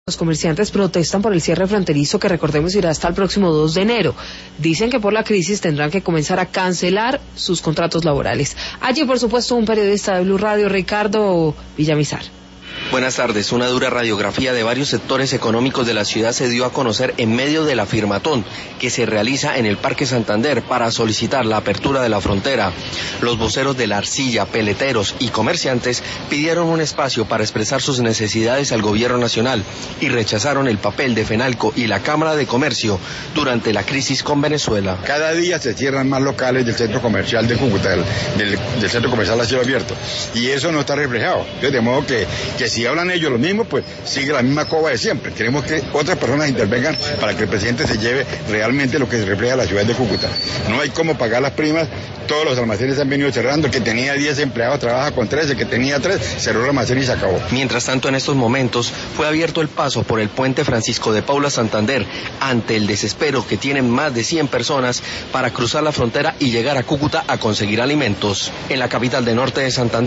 Los comerciantes protestan por el cierre fronterizo que, recordemos, irá hasta el próximo 2 de enero. Dicen que por la crisis tendrán que comenzar a cancelar sus contratos laborales. Allí, por supuesto, un periodista de Blue Radio, Ricardo Villamizar. Buenas tardes. Una dura radiografía de varios sectores económicos de la ciudad se dio a conocer en medio de la firmatón que se realiza en el Parque Santander para solicitar la apertura de la frontera. Los voceros de la arcilla, peleteros y comerciantes pidieron un espacio para expresar sus necesidades al gobierno nacional y rechazaron el papel de FENALCO y la Cámara de Comercio durante la crisis con Venezuela. Cada día se cierran más locales del centro comercial de Cúcuta, del centro comercial a cielo abierto, y eso no está reflejado. Entonces, de modo que si hablan ellos lo mismo, pues sigue la misma coba de siempre. Queremos que otras personas intervengan para que el presidente se lleve realmente lo que se refleja en la ciudad de Cúcuta. No hay cómo pagar las primas, todos los almacenes han venido cerrando, el que tenía 10 empleados trabaja con 13, el que tenía 3 cerró el almacén y se acabó. Mientras tanto, en estos momentos fue abierto el paso por el puente Francisco de Paula Santander ante el desespero que tienen más de 100 personas para cruzar la frontera y llegar a Cúcuta a conseguir alimentos. En la capital de norte de Santander,